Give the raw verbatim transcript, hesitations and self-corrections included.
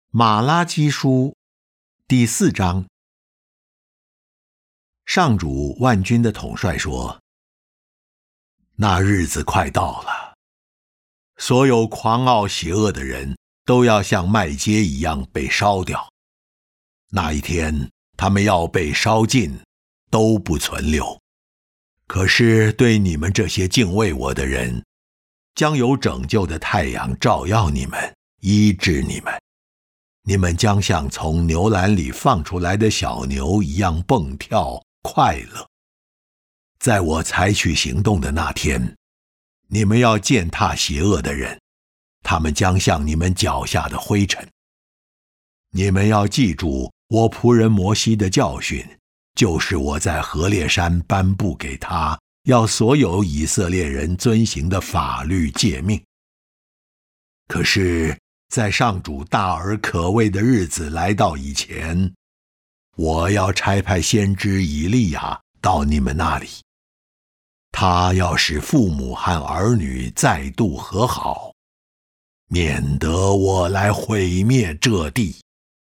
马拉基书第四章。上主万军的统帅说，那日子快到了，所有狂傲邪恶的人都要像麦秸一样被烧掉，那一天他们要被烧尽，都不存留。可是对你们这些敬畏我的人，将有拯救的太阳照耀你们，医治你们。你们将像从牛栏里放出来的小牛一样蹦跳快乐。在我采取行动的那天，你们要践踏邪恶的人，他们将像你们脚下的灰尘。你们要记住我仆人摩西的教训，就是我在何烈山颁布给他，要所有以色列人遵行的法律诫命。可是在上主大而可畏的日子来到以前，我要差派先知以利亚到你们那里，他要使父母和儿女再度和好，免得我来毁灭这地。